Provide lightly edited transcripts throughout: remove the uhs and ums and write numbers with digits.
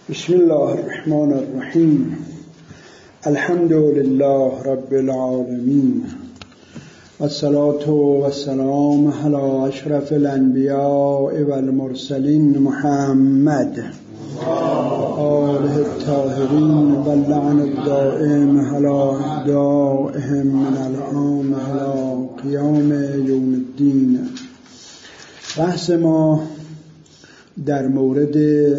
بسم الله الرحمن الرحیم. الحمد لله رب العالمین والصلاة والسلام علی اشرف الانبیاء والمرسلین محمد آله الطاهرین واللعن الدائم علی اعدائهم من الان علی قیام یوم الدین. بحث ما در مورد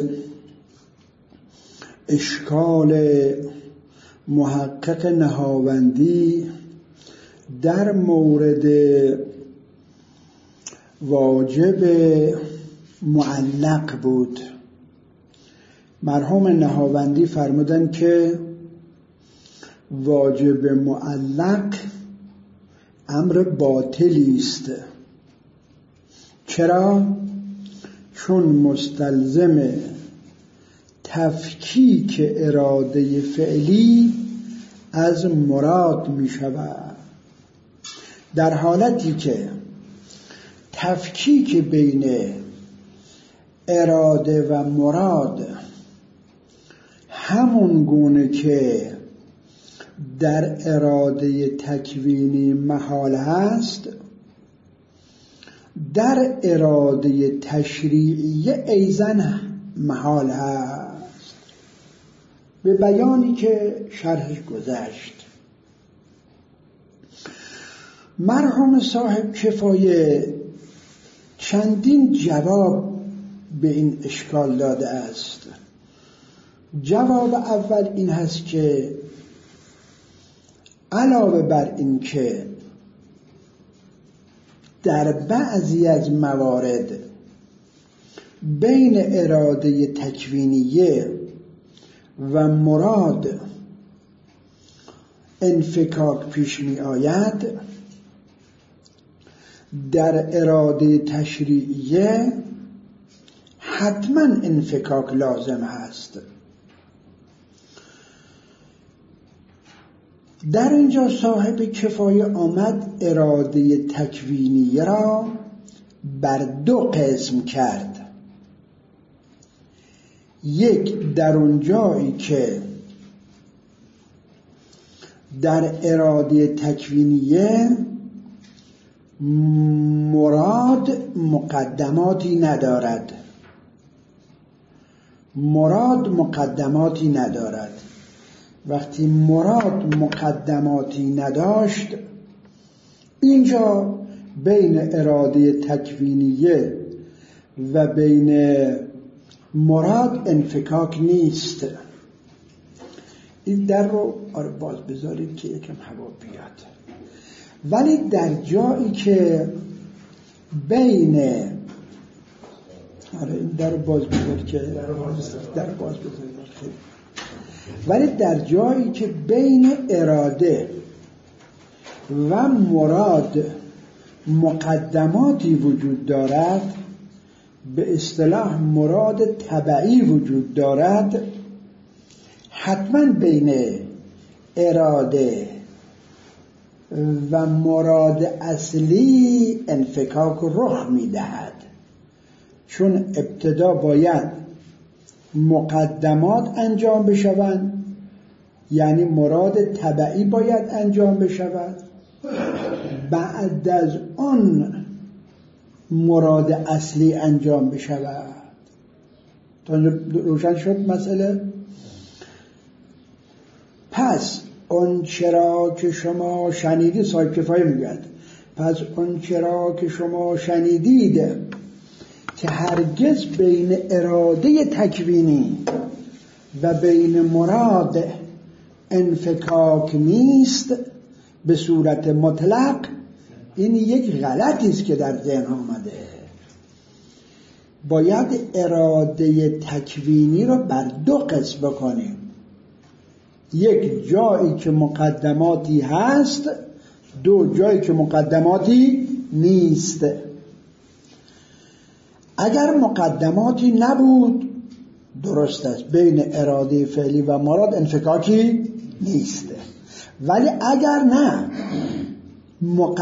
اشکال محقق نهاوندی در مورد واجب معلق بود. مرحوم نهاوندی فرمودن که واجب معلق امر باطلی است. چرا؟ چون مستلزم تفکیک اراده فعلی از مراد می شود، در حالتی که تفکیک بین اراده و مراد همون گونه که در اراده تکوینی محال هست، در اراده تشریعی ایضاً محال هست، به بیانی که شرحش گذشت. مرحوم صاحب کفایه چندین جواب به این اشکال داده است. جواب اول این هست که علاوه بر این که در بعضی از موارد بین اراده تکوینیه و مراد انفکاک پیش می آید، در اراده تشریعیه حتما انفکاک لازم هست. در اینجا صاحب کفایه آمد اراده تکوینیه را بر دو قسم کرد. یک، در اون جایی که در اراده تکوینیه مراد مقدماتی ندارد. وقتی مراد مقدماتی نداشت، اینجا بین اراده تکوینیه و بین مراد انفکاک نیست. این در رو باز بذارید که یکم هوا بیاد. ولی در جایی که بین در باز بذارید که در باز بذارید ولی در جایی که بین اراده و مراد مقدماتی وجود دارد، به اصطلاح مراد تبعی وجود دارد، حتما بین اراده و مراد اصلی انفکاک رخ می‌دهد. چون ابتدا باید مقدمات انجام بشوند، یعنی مراد تبعی باید انجام بشود، بعد از آن مراد اصلی انجام بشود. تا روشن شد مسئله؟ پس اون چرا که شما شنیدید، صاحب کفایه میگد، پس اون چرا که شما شنیدید که هرگز بین اراده تکوینی و بین مراد انفکاک نیست به صورت مطلق، این یک غلطی است که در ذهن آمده. باید اراده تکوینی رو بر دو قسم بکنیم. یک، جایی که مقدماتی هست، دو، جایی که مقدماتی نیست. اگر مقدماتی نبود درست است، بین اراده فعلی و مراد انفکاکی نیست. ولی اگر نه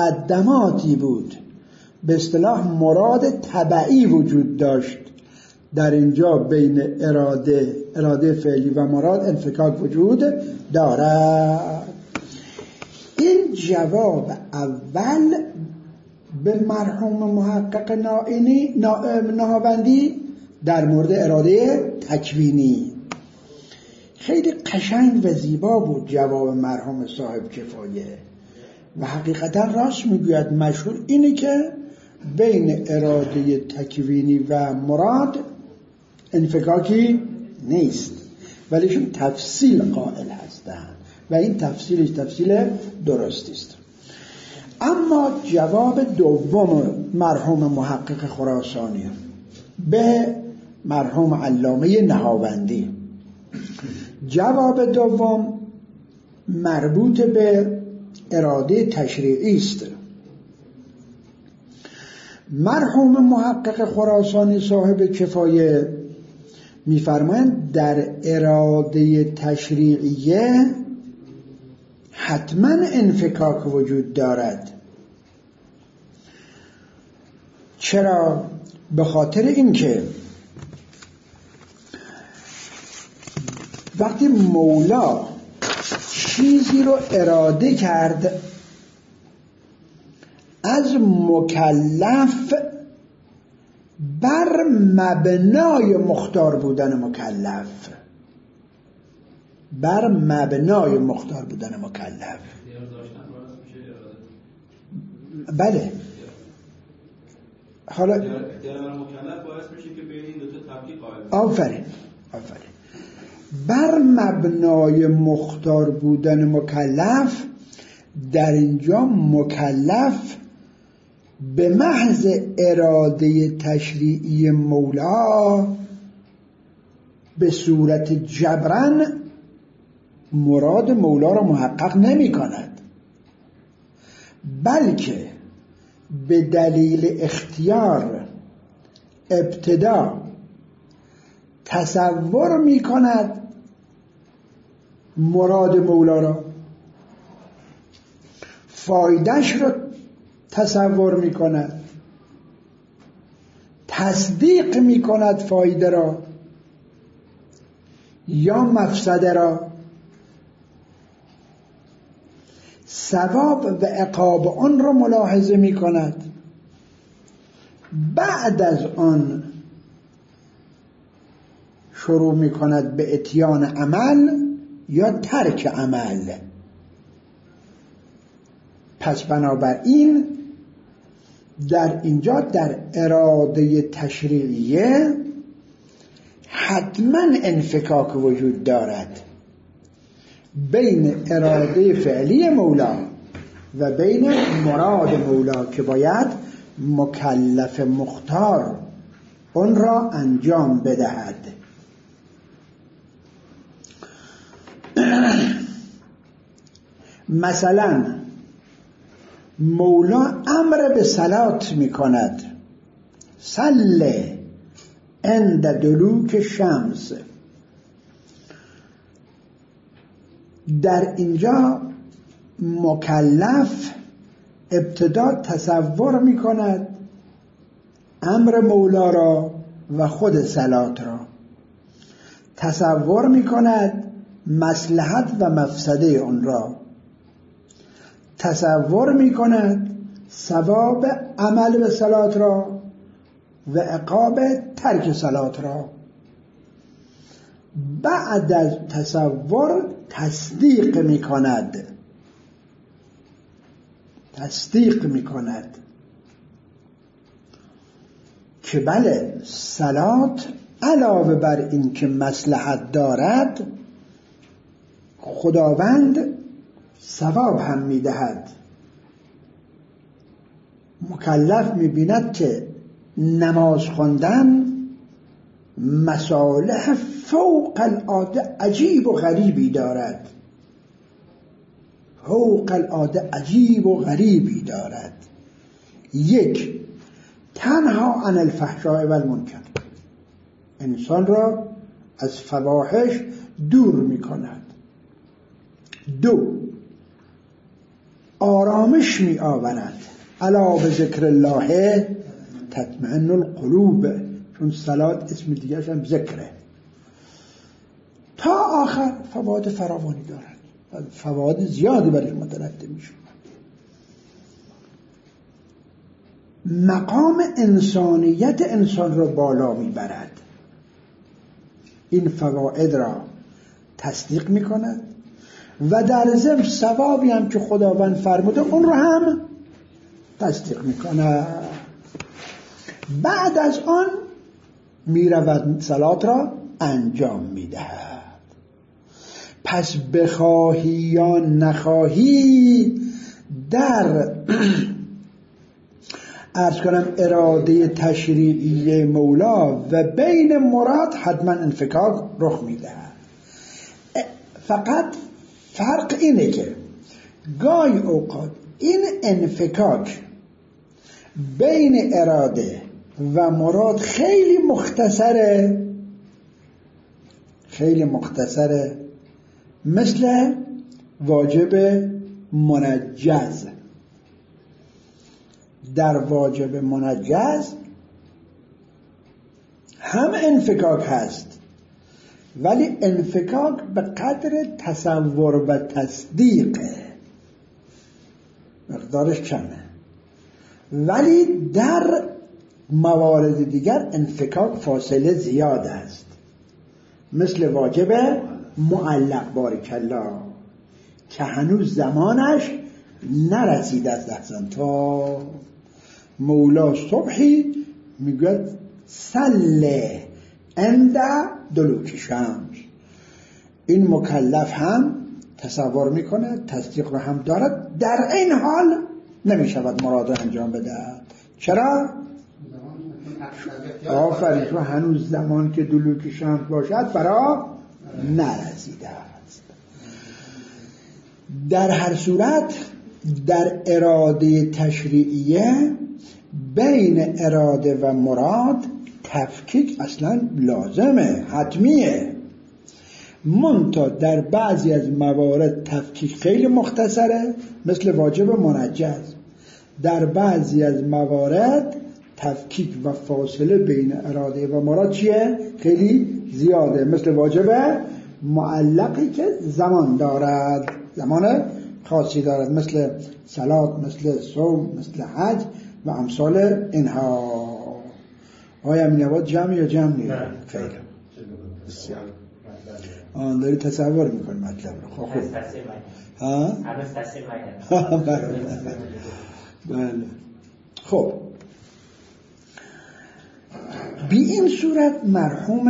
مقدماتی بود، به اصطلاح مراد تبعی وجود داشت، در اینجا بین اراده فعلی و مراد انفکاک وجود دارد. این جواب اول به مرحوم محقق نهاوندی در مورد اراده تکوینی. خیلی قشنگ و زیبا بود جواب مرحوم صاحب کفایه و حقیقتا راست میگوید. مشهور اینه که بین اراده تکوینی و مراد انفکاکی نیست، ولیشون تفصیل قائل هستند و این تفصیلش تفصیل درستی است. اما جواب دوم مرحوم محقق خراسانی به مرحوم علامه نهاوندی، جواب دوم مربوط به اراده تشریعی است. مرحوم محقق خراسانی صاحب کفایه می‌فرمایند در اراده تشریعیه حتما انفکاک وجود دارد. چرا؟ به خاطر اینکه وقتی مولا چیزی رو اراده کرد از مکلف بر مبنای مختار بودن مکلف، بر مبنای مختار بودن مکلف، بله. حالا اختیار مکلف باعث میشه که بین این دو تا تفکیک قائل بشه. آفرین. بر مبنای مختار بودن مکلف، در اینجا مکلف به محض اراده تشریعی مولا به صورت جبران مراد مولا را محقق نمی کند، بلکه به دلیل اختیار ابتدا تصور می کند مراد مولا را، فایدهش را تصور می کند، تصدیق می کند فایده را یا مفسده را، ثواب و عقاب آن را ملاحظه می کند. بعد از آن شروع می کند به اتیان عمل یا ترک عمل. پس بنابراین در اینجا در اراده تشریعیه حتما انفکاک وجود دارد بین اراده فعلی مولا و بین مراد مولا که باید مکلف مختار اون را انجام بدهد. مثلا مولا امر به صلات می کند، صله عند دلوک شمس. در اینجا مکلف ابتدا تصور می کند امر مولا را و خود صلات را، تصور می کند مصلحت و مفسده آن را، تصور می کند ثواب عمل به صلات را و عقاب ترک صلات را. بعد از تصور تصدیق می کند که بله صلات علاوه بر این که مصلحت دارد خداوند ثواب هم می دهد. مکلف می بیند که نماز خواندن مصالح فوق العاده عجیب و غریبی دارد، فوق العاده عجیب و غریبی دارد. یک، تنها عن الفحشاء و المنکر، انسان را از فواحش دور می کند. دو، آرامش می آورد، الا به ذکر الله تطمئن القلوب، چون صلات اسم دیگرش هم ذکره. تا آخر فواید فراوانی دارد، فواید زیادی برای مترتب میشه. مقام انسانیت انسان را بالا میبرد، این فواید را تصدیق میکند و در ضمن ثوابی هم که خداوند فرموده اون رو هم تصدیق میکند. بعد از آن میرود صلات را انجام میدهد. پس بخواهی یا نخواهی در عرض کنم اراده تشریعی مولا و بین مراد حتما انفکاک رخ میدهد. فقط فرق اینه که گاهی اوقات این انفکاک بین اراده و مراد خیلی مختصره، مثل واجب منجز. در واجب منجز هم انفکاک هست، ولی انفکاک به قدر تصور و تصدیق مقدارش کمه، ولی در موارد دیگر انفکاک فاصله زیاد است، مثل واجب معلق بارکالله که هنوز زمانش نرسید از لحظان. تا مولا صبحی میگوید صله عند دلوک شمس. این مکلف هم تصور میکنه، تصدیق رو هم دارد، در این حال نمیشود مراد رو انجام بده. چرا؟ آفرین، تو هنوز زمان که دلوک شمس باشد برا نرسیده است. در هر صورت در اراده تشریعیه بین اراده و مراد تفکیک اصلا لازمه، حتمیه. منتها در بعضی از موارد تفکیک خیلی مختصره، مثل واجب منجز. در بعضی از موارد تفکیک و فاصله بین اراده و مراد چیه؟ خیلی زیاده، مثل واجب معلقی که زمان دارد، زمان خاصی دارد، مثل صلات، مثل صوم، مثل حج و امثال اینها. آیا امین آباد جمع یا جمع نیست؟ خیلی بسیار. آن داری تصور میکنی مطلب رو. خب بله. خب بی این صورت مرحوم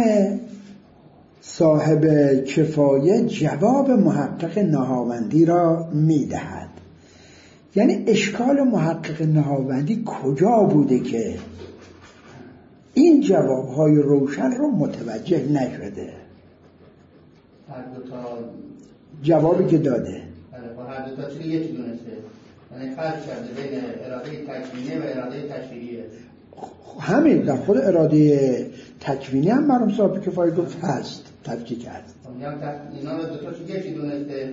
صاحب کفایه جواب محقق نهاوندی را میدهد. یعنی اشکال محقق نهاوندی کجا بوده که این جوابهای روشن رو متوجه نشده؟ هر دو تا جوابی که داده هر دو تا چیزی یکی دونسته، یعنی فرق کرده بین اراده تکوینی و اراده تشریعیه. همین در خود اراده تکوینی هم مرحوم صاحب کفایه گفت هست، تفکیک هست. اینا رو دو تا چیزی یکی دونسته.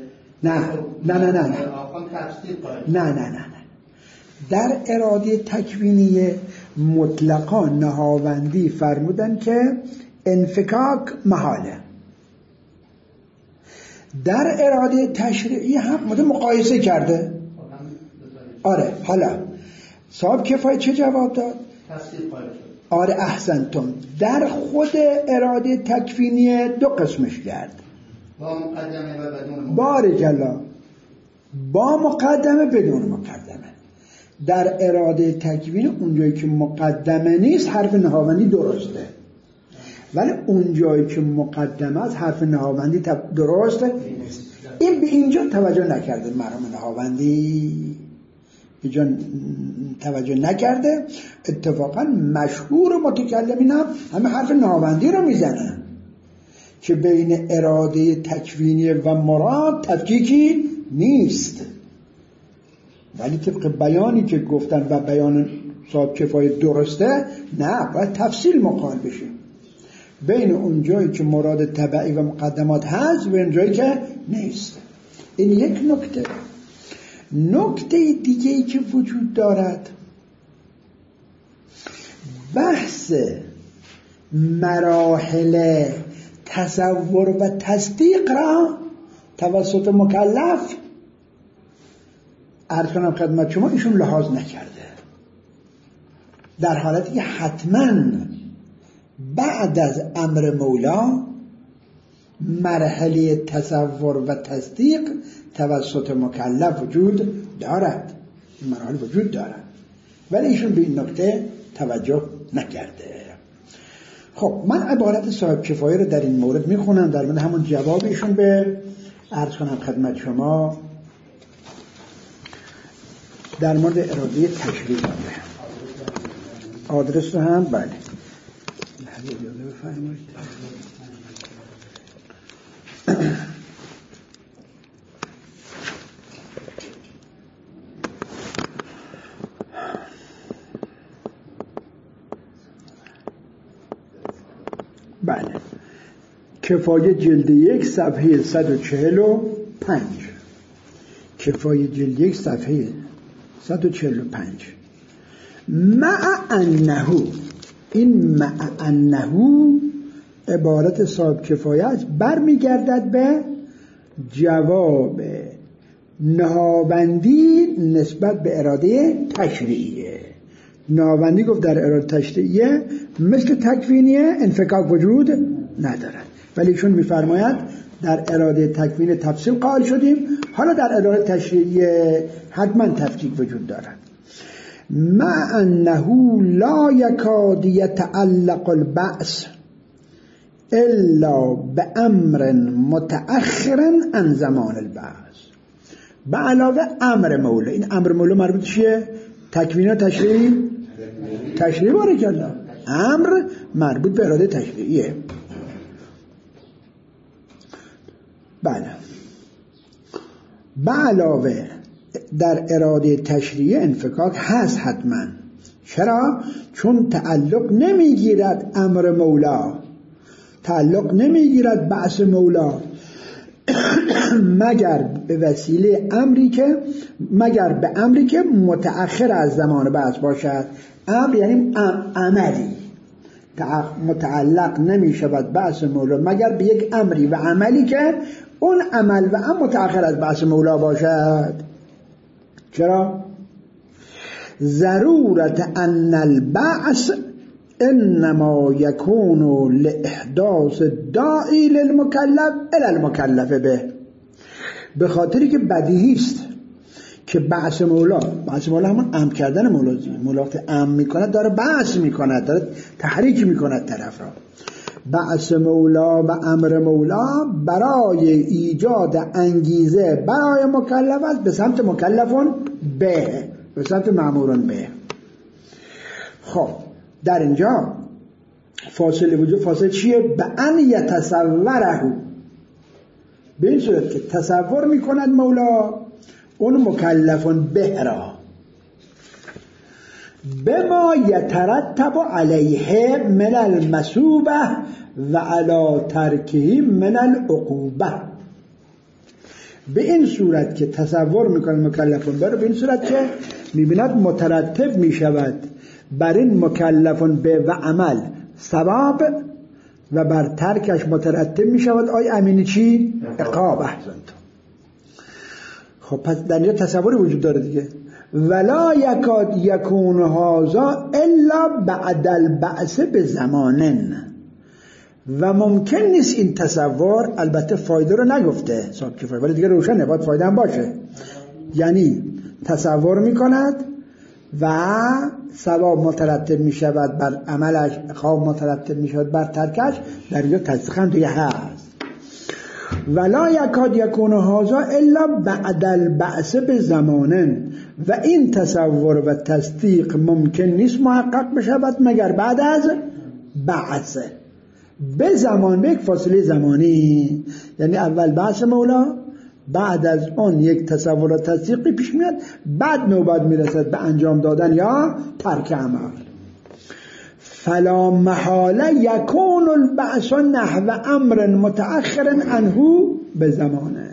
نه در اراده تکوینی مطلقا نهاوندی فرمودن که انفکاک محاله. در اراده تشریعی هم مقایسه کرده. آره، حالا صاحب کفایه چه جواب داد؟ آره احسنتم. در خود اراده تکوینی دو قسمش کرد، با مقدمه و بدون مقدمه. بارکالله، با مقدمه بدون مقدمه. در اراده تکوینی اونجایی که مقدمه نیست حرف نهاوندی درسته، ولی اونجایی که مقدمه است حرف نهاوندی درسته. این به اینجا توجه نکرده مرحوم نهاوندی، اینجا توجه نکرده. اتفاقا مشهور متکلمین هم همه حرف نهاوندی رو میزنن که بین اراده تکوینی و مراد تفکیکی نیست، ولی طبق بیانی که گفتن و بیان صاحب کفایه درسته، نه، باید تفصیل مقال بشه بین اون جایی که مراد تبعی و مقدمات هست و اون جایی که نیست. این یک نکته. نکته دیگه‌ای که وجود دارد، بحث مراحل تصور و تصدیق را توسط مکلف عرض کنم خدمت شما ایشون لحاظ نکرده، در حالتی که حتما بعد از امر مولا مرحله تصور و تصدیق توسط مکلف وجود دارد، این مراحل وجود دارد، ولی ایشون به این نکته توجه نکرده. خب من عبارت صاحب کفایه رو در این مورد میخونم، در مورد همون جواب ایشون به عرض کنم خدمت شما در مورد اراده تشریع داده. آدرس رو هم بله بله کفایه جلد 1 صفحه 145. کفایه جلد 1 صفحه 145. مع انه، این مع انه عبارت صاحب کفایه است، برمیگردد به جواب نهابندی نسبت به اراده تشریعیه. نهابندی گفت در اراده تشریعیه مثل تکوینیه انفکاک وجود ندارد، ولی ایشون میفرماید در اراده تکوین تفصیل قائل شدیم، حالا در اراده تشریعیه حتما تفکیک وجود دارد. مع انه لا یکاد یتعلق البعث الا بامر متأخر عن زمان البعث. به علاوه امر مولا، این امر مولا مربوط چیه؟ تکوین و تشریع؟ تشریع باره الله، امر مربوط به اراده تشریعیه. بله به علاوه در اراده تشریعی انفکاک هست حتما. چرا؟ چون تعلق نمیگیرد امر مولا، تعلق نمیگیرد بعث مولا مگر به وسیله امری که، مگر به امری که متأخر از زمان بعث باشد. امر یعنی عملی، متعلق نمی شود بعث مولا مگر به یک امری و عملی که اون عمل و امر متأخر از بعث مولا باشد. چرا؟ ضرورت ان البعث انما یکون لاحداث الداعی للمکلف الی المکلف به خاطری که بدیهی است که بعث مولا همون امر کردن مولاست. مولا وقتی امر میکند داره بعث میکند، داره تحریک میکند طرف را. بعث مولا و امر مولا برای ایجاد انگیزه برای مکلف است به سمت مکلفون به سمت مأمورون به. خب در اینجا فاصله وجود، فاصله چیه؟ به ان یتصوره، به این صورت که تصور میکند مولا اون مکلفون به را بما یترتب علیه من المثوبه و علی ترکه من العقوبه. به این صورت که تصور میکنه مکلفون بره، به این صورت که میبیند مترتب میشود بر این مکلفون به و عمل ثواب و بر ترکش مترتب میشود آی امینی چی؟ عقاب. احسنتم. خب پس در اینجا تصوری وجود داره دیگه. ولا یکاد یکون هذا الا بعد البعث بزمانن، و ممکن نیست این تصور، البته فایده رو نگفته صاحب کفایه ولی دیگه روشنه باید فایده هم باشه، یعنی تصور میکند و ثواب مترتب میشود بر عملش، عقاب مترتب میشود بر ترکش، در اینجا تصدیق هم دیگه هست. ولا یکاد یکون هذا الا بعد البعث بزمانن، و این تصور و تصدیق ممکن نیست محقق بشود مگر بعد از بعث به زمان، به یک فاصله زمانی، یعنی اول بعث مولا، بعد از اون یک تصور و تصدیقی پیش میاد، بعد نوبت میرسد به انجام دادن یا ترک عمل. فلا محاله یکون البعث نحو امر متأخر عنه به زمانه.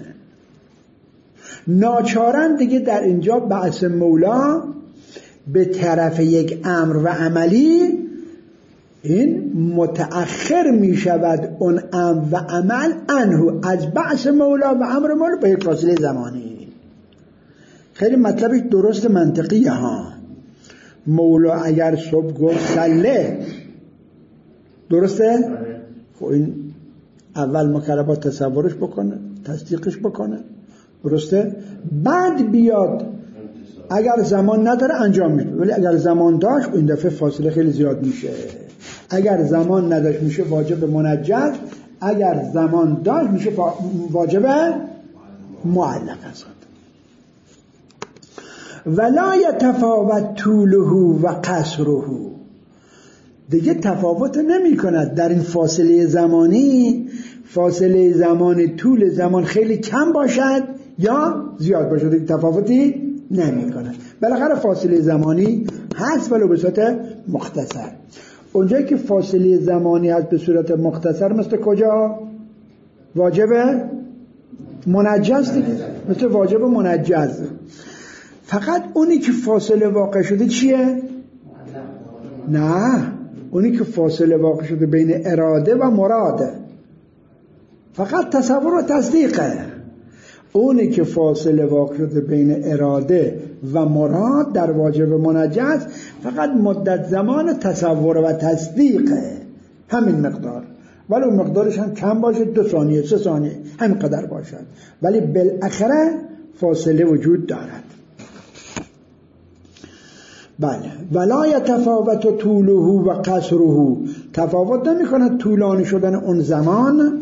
ناچارن دیگه در اینجا بعث مولا به طرف یک امر و عملی این متأخر می شود اون و عمل عنه از بعث مولا و امر مولا به یک فاصله زمانی. خیلی مطلبش درست منطقیه ها. مولا اگر صبح گفت سله، درسته؟ خب این اول مکربا تصورش بکنه، تصدیقش بکنه، درسته؟ بعد بیاد اگر زمان نداره انجام میشه، ولی اگر زمان داشت این دفعه فاصله خیلی زیاد میشه. اگر زمان نداشت میشه واجب منجز، اگر زمان داشت میشه واجب معلق است. ولا یتفاوت طوله و قصره، دیگه تفاوت نمی کند در این فاصله زمانی. فاصله زمان طول زمان خیلی کم باشد یا زیاد باشد، دیگه تفاوتی نمی کند. بالاخره فاصله زمانی هست ولو به صورت مختصر. اونجایی که فاصله زمانی هست به صورت مختصر مثل کجا؟ واجب منجز دیگه، مثل واجب منجز. فقط اونی که فاصله واقع شده چیه؟ نه، اونی که فاصله واقع شده بین اراده و مراده فقط تصور و تصدیقه. اونی که فاصله واقع شده بین اراده و مراد در واجب منجز فقط مدت زمان تصور و تصدیقه، همین مقدار، ولی اون مقدارش هم کم باشه، 2 ثانیه 3 ثانیه همین قدر باشد، ولی بالاخره فاصله وجود دارد. بله. ولا یتفاوت طوله و قصره، تفاوت نمی کند طولانی شدن اون زمان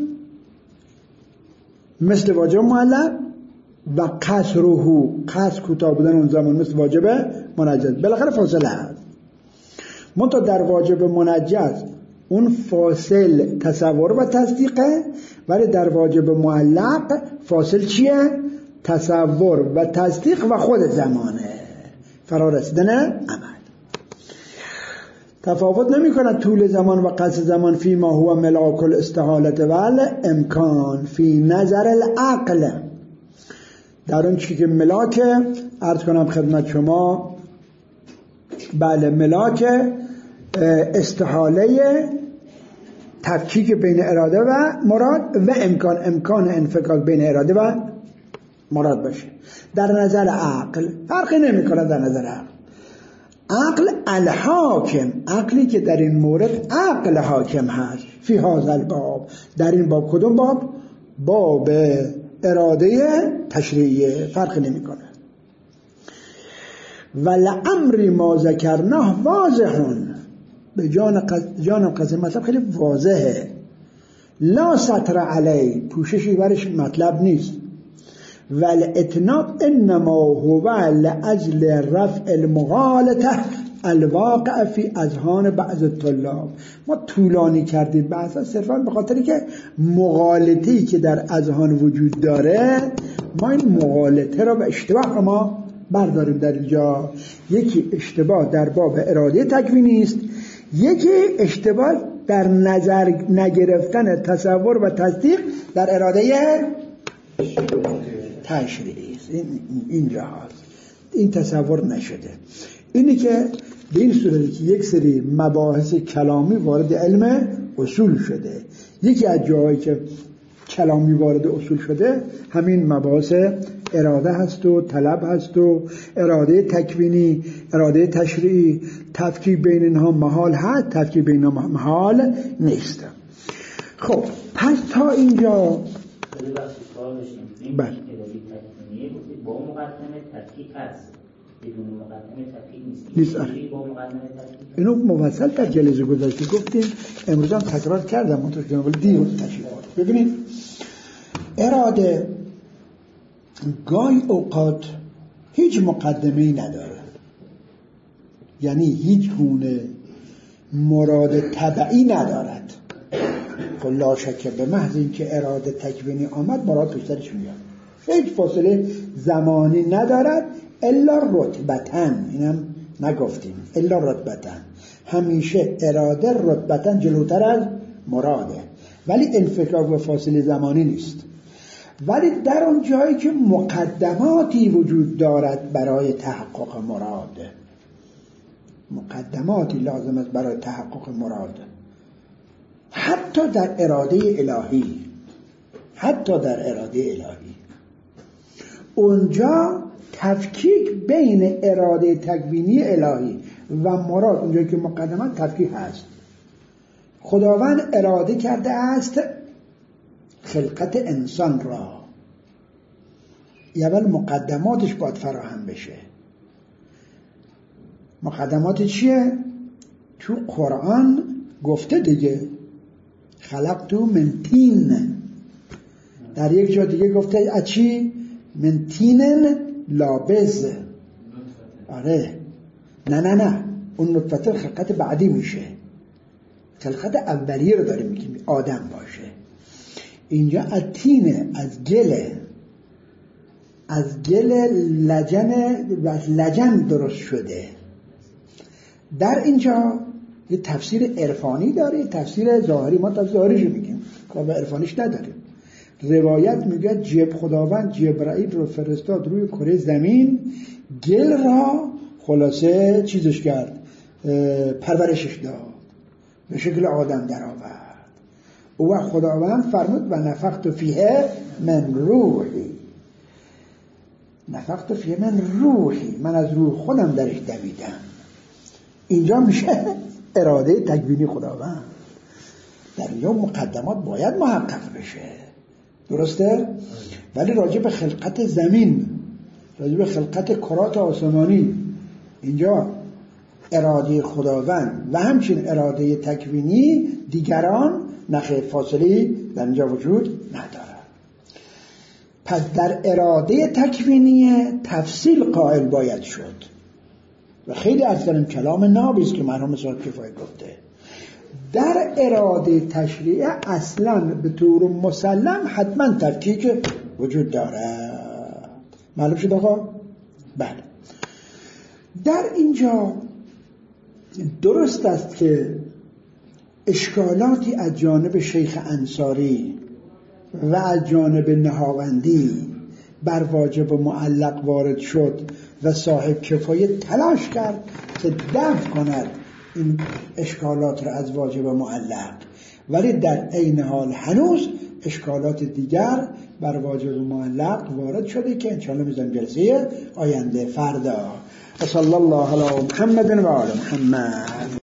مثل واجب معلق و قصره، قصر کوتاه بودن اون زمان مثل واجب منجز. بالاخره فاصله هست. منتها در واجب منجز اون فاصل تصور و تصدیقه، ولی در واجب معلق فاصل چیه؟ تصور و تصدیق و خود زمانه، فرارسیدن عمل. تفاوت نمی کند طول زمان و قصر زمان فی ما هو ملاک الاستحالت و امکان فی نظر العقل، در اون چی که ملاک، عرض کنم خدمت شما، بله، ملاک استحاله تفکیک بین اراده و مراد و امکان انفکاک بین اراده و مراد باشه. در نظر عقل فرقی نمی کند. در نظر عقل الحاکم، عقلی که در این مورد عقل حاکم هست فی هذا الباب، در این باب. کدوم باب؟ باب اراده تشریعیه، فرقی نمی کند. ولامر ما ذکرناه واضحون، به جان قضیه مطلب خیلی واضحه. لا سطر علی، پوششی برش مطلب نیست. والاتناب انما هو لاجل رفع المغالطه الواقع فی اذهان بعض الطلاب. ما طولانی کردیم بحثا صرفا به خاطری که مغالطه‌ای که در اذهان وجود داره، ما این مغالطه را به اشتباه ما برداریم. در اینجا یکی اشتباه در باب اراده تکوینی است، یکی اشتباه در نظر نگرفتن تصور و تصدیق در اراده تشریعی است. اینجا هست، این تصور نشده. اینی که به این صورتی که یک سری مباحث کلامی وارد علم اصول شده، یکی از جاهایی که کلامی وارد اصول شده همین مباحث اراده هست و طلب هست و اراده تکوینی، اراده تشریعی. تفکیک بین اینها محال هست، تفکیک بین اینها محال نیست. خب پس تا اینجا بله با مقدمه تفکیک هست، بدون مقدمه تفکیک نیست. اینو مفصل در جلسه گذشته گفتیم، امروز هم تکرار کردم منطقه جناب دیر تشریح. ببینید اراده گاهی اوقات هیچ مقدمه‌ای نداره، یعنی هیچ گونه مراد تبعی ندارد. خب لا شک به محض اینکه اراده تکوینی آمد مراد توسرش میاد، هیچ فاصله زمانی ندارد الا رتبتن. اینم نگفتیم الا رتبتن، همیشه اراده رتبتن جلوتر از مراده، ولی انفکاک و فاصله زمانی نیست. ولی در اون جایی که مقدماتی وجود دارد برای تحقق مراد، مقدماتی لازم است برای تحقق مراد. حتی در اراده الهی اونجا تفکیک بین اراده تکوینی الهی و مراد، اونجا که مقدمات تفکیک هست. خداوند اراده کرده است خلقت انسان را، اول مقدماتش باید فراهم بشه. مقدمات چیه؟ تو قرآن گفته دیگه، خلقتو من تین. در یک جا دیگه گفته اچی؟ من تینن لابز. آره نه اون نطفه خلقت بعدی میشه، خلقت اولیه رو داره میگیم آدم باشه. اینجا از تینه، از گل لجن درست شده. در اینجا یه تفسیر عرفانی داره، تفسیر ظاهری. ما تفسیر ظاهریشو میگیم، کار به عرفانیش نداریم. روایت میگه خداوند جبرائیل رو فرستاد روی کره زمین، گل را خلاصه چیزش کرد، پرورشش داد، به شکل آدم در آورد. او خداوند فرمود و نفخت فیه من روحی، نفخت فیه من روحی، من از روح خودم درش دویدم. اینجا میشه اراده تکوینی خداوند. در اینجا مقدمات باید محقق بشه، درسته؟ ولی راجع به خلقت زمین، راجع به خلقت کرات آسمانی، اینجا اراده خداوند و همچنین اراده تکوینی دیگران نخیر فاصلی در اینجا وجود نداره. پس در اراده تکوینی تفصیل قائل باید شد و خیلی از کلام نابیست که مرحوم صاحب کفایت گفته. در اراده تشریع اصلا به طور مسلم حتما تفکیک وجود دارد. معلوم شد آقا؟ بله. در اینجا درست است که اشکالاتی از جانب شیخ انصاری و از جانب نهاوندی بر واجب و معلق وارد شد و صاحب کفایت تلاش کرد که دفع کند این اشکالات را از واجب و معلق، ولی در عین حال هنوز اشکالات دیگر بر واجب و معلق وارد شده که انشاءالله میذارم جلسه آینده فردا. صلی الله علی محمد و آل محمد.